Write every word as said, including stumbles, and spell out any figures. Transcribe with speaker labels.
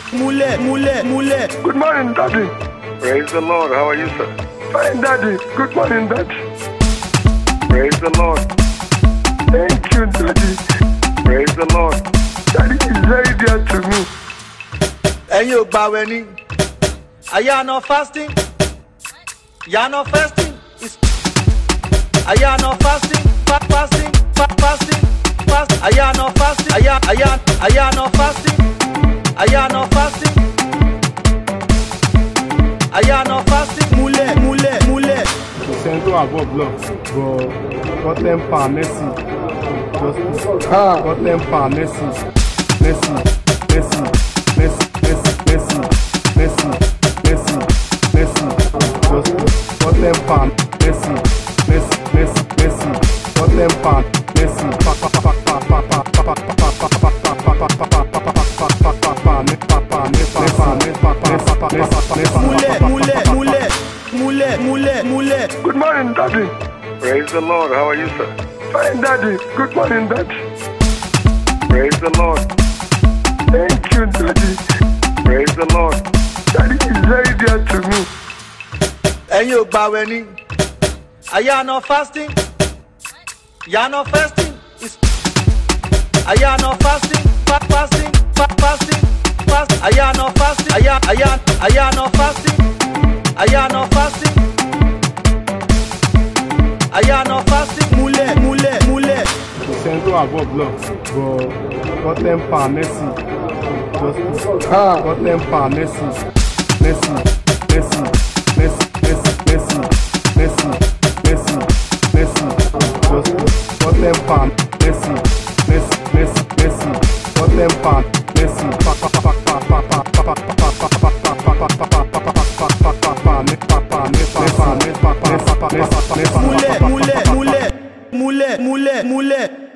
Speaker 1: Mule, mule, mule.
Speaker 2: Good morning, Daddy.
Speaker 3: Praise the Lord. How are you, sir?
Speaker 2: Fine, Daddy. Good morning, Daddy.
Speaker 3: Praise the Lord.
Speaker 2: Thank you, Daddy.
Speaker 3: Praise the Lord.
Speaker 2: Daddy is very dear to me.
Speaker 1: Ẹ̀yin ò gbààwẹ̀ ni. Are you not fasting? You are not fasting. It's... Are you not fasting? Fa- fasting, fa- fasting, fast. Are you not fasting? Are you, are you, are you not fasting? Are you not fasting? Are you not fasting? Mule, mule, mule.
Speaker 4: Kò sẹ́ni tó àbọ̀ block but Kọ́tẹ́mpà Mercy justice Kọ́tẹ́mpà Mercy Mercy Mercy Mercy Mercy Mercy Mercy Mercy justice Kọ́tẹ́mpà Mercy Mercy Mercy Mercy Kọ́tẹ́mpà Mercy pa pa pa pa pa pa pa pa pa pa
Speaker 1: Mule, mule, mule.
Speaker 2: Good morning, Daddy.
Speaker 3: Praise the Lord. How are you, sir?
Speaker 2: Fine, Daddy. Good morning, Daddy.
Speaker 3: Praise the Lord.
Speaker 2: Thank you, Daddy.
Speaker 3: Praise the Lord.
Speaker 2: Daddy is very dear to me.
Speaker 1: Ẹ̀yin ò gbààwẹ̀ ni. Are you not fasting? You are not fasting. It's... Are you not fasting? Fa- fasting, fa- fasting, fast. Are you not fasting? Are you, are you, are you not fasting? Are you not fasting? Are you not fasting? Mule, mule, mule.
Speaker 4: Kò sẹ́ni tó àbọ̀ block but Kọ́tẹ́mpà Mercy justice Kọ́tẹ́mpà Mercy Mercy Mercy Mercy Mercy Mercy Mercy Mercy justice Kọ́tẹ́mpà Mercy Mercy Mercy Mercy Kọ́tẹ́mpà Mercy pa pa pa pa pa pa pa pa pa pa
Speaker 1: Mule, mule, mule, mule, mule, mule.